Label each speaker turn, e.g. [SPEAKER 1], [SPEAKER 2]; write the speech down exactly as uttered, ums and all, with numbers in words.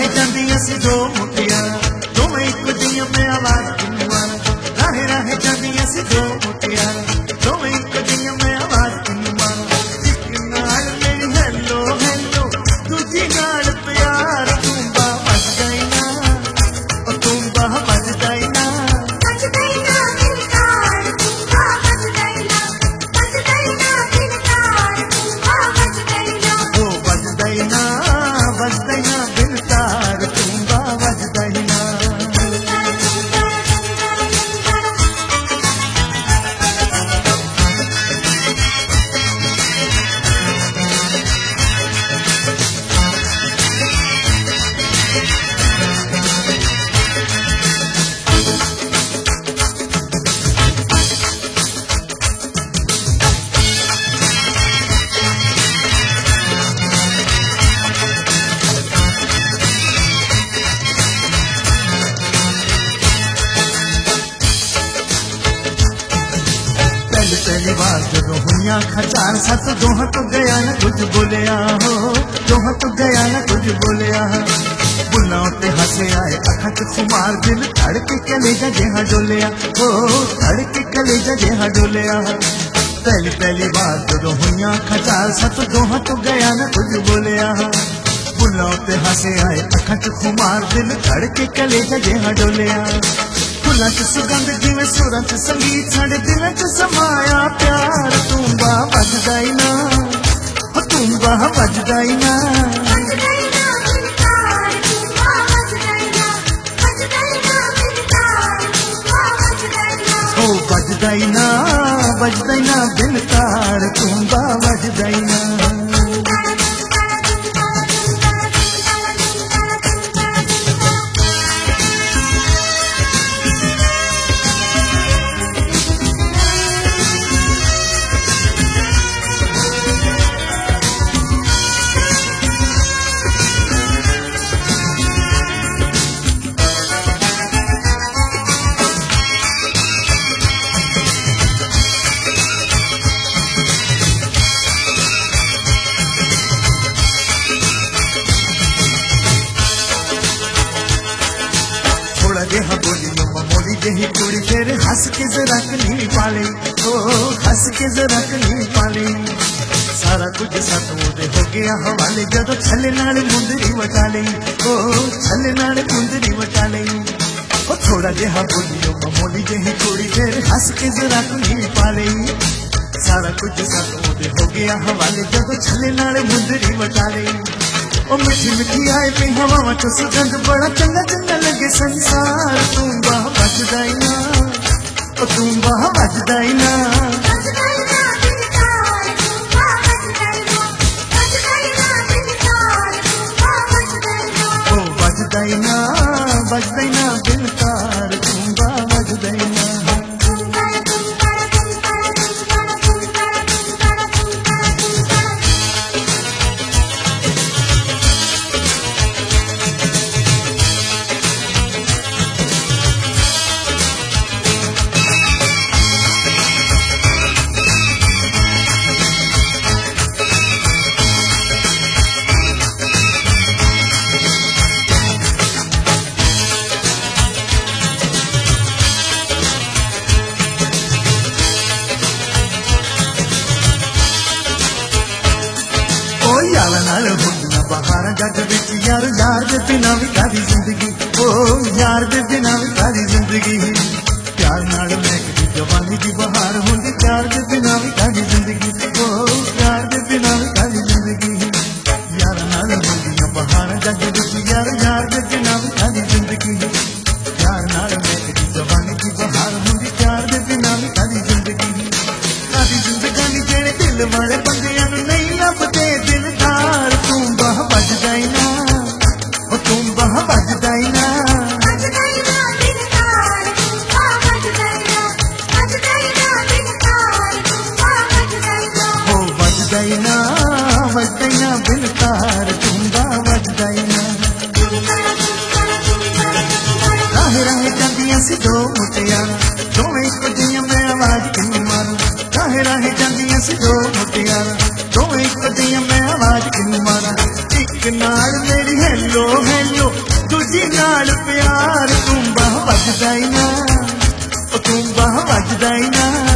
[SPEAKER 1] राहे जांदियां सी दो मुटियारां, दोवें इक दियां मैं आवाज किनू मारां। राहे राहे जांदियां सी दो मुटियारां, दोवें इक दियां मैं आवाज किनू मारां। इक नाल मेरी हैलो हैलो, दूजी नाल प्यार। तू बाह बजदा ही ना, ओ तू बाह बजदा ही ना,
[SPEAKER 2] बजदा ही ना बिनकार। तू बाह बजदा ही ना, बजदा ही ना बिनकार। तू बाह बजदा ही ना,
[SPEAKER 1] ओ बजदा ही ना, बजदा ही ना बिन तार। तू बाह बजदा ही ना। पहली पहली बार जदों हुईयां खचार, सत दोहां तो गया ना कुछ बोलिया हो, दोहां तो गया ना कुछ बोलिया। बुल्लां उत्ते हसे आए अखां च खुमार, दिल धड़ के कलेजा जिहा डोलिया, हो धड़ के कलेजा जिहा डोलिया। पहली पहली बार जदों हुईयां खचार, सत दोहां तो गया ना कुछ बोलिया। बुल्लां उत्ते हसे आए अखां च खुमार, दिल धड़ के कलेजा जिहा डोलिया। फुल्लां च सुगंध जिवें सुरां च संगीत, साडे दिलां च समाया प्यार। तू बाह बजदा ही ना, हो तू बाह बजदा ही ना,
[SPEAKER 2] बजदा ही ना बिनकार। तू बाह बजदा ही ना, बजदा ही ना बिनकार। तू बाह बजदा ही ना,
[SPEAKER 1] ओ बजदा ही ना, बजदा ही ना बिन तार। तू बाह बजदा ही ना। थोड़ा जेहा बोली मम्मा मोड़ी जही कुड़ी, फिर हंस के जरा कली पाले, ओ हंस के जरा कली पाले। सारा कुछ साथों दे हो गया हवाले, जदों छले नाल मुंदरी वटा लई, ओ छले नाल मुंदरी वटा लई। ओ थोड़ा जेहा बोली मम्मा मोड़ी जही कुड़ी, फिर हंस के जरा कली पाले। सारा कुछ साथों दे हो गया हवाले, जदों छले नाल मुंदरी वटा लई। ओ मिठी मिठी आए पे हवावां चो सुगंध, बड़ा चंगा चंगा लगे संसार। तू बाह बजदा ही ना, ओ तू बाह बजदा ही ना,
[SPEAKER 2] बजदा ही ना बिनकार। तू बाह बजदा ही ना, बजदा ही ना बिनकार। तू बाह बजदा ही ना,
[SPEAKER 1] ओ बजदा ही ना, बजदा ही ना बिन तार। तू बाह बजदा ही ना।
[SPEAKER 2] बिनकार बिनकार बिनकार बिनकार बिनकार बिनकार बिनकार बिनकार। ओ यार नाल हुंदियां बहारां जग विच, यार यार दे बिना भी कादी जिंदगी, ओ यार दे बिना भी कादी जिंदगी। प्यार नाल महकदी जवानी दी बहार हुंदी, प्यार दे बिना भी कादी जिंदगी, ओ प्यार दे बिना भी कादी जिंदगी। यार नाल हुंदियां बहारां जग विच, यार यार दे बिना भी कादी जिंदगी। प्यार नाल महकदी जवानी दी बहार हुंदी, प्यार दे बिना भी कादी जिंदगी। कादी जिंदगानी जेड़े दिल वाले बंदियां नूं नहीं लभदे दिलदार। तू बाह बजदा ही ना, ओ तू बाह बजदा ही ना, बजदा ही ना बिनकार। तू बाह बजदा ही ना, बजदा ही ना बिनकार। तू बाह बजदा ही ना,
[SPEAKER 1] ओ बजदा ही ना, बजदा ही ना बिन तार। तू बाह बजदा ही ना।
[SPEAKER 2] बिनकार बिनकार बिनकार बिनकार।
[SPEAKER 1] राहे राहे जांदियां सी दो मुटियारां, दोवें इक दियां मैं आवाज किनू मारूं। राहे राहे जांदियां सी दो मुटियारां, दोवें इक दियां मैं आवाज किनू मारां। इक नाल मेरी हैलो हैलो, प्यार तू बाह वजदा ही ना, ओ तू बाह वजदा ही ना।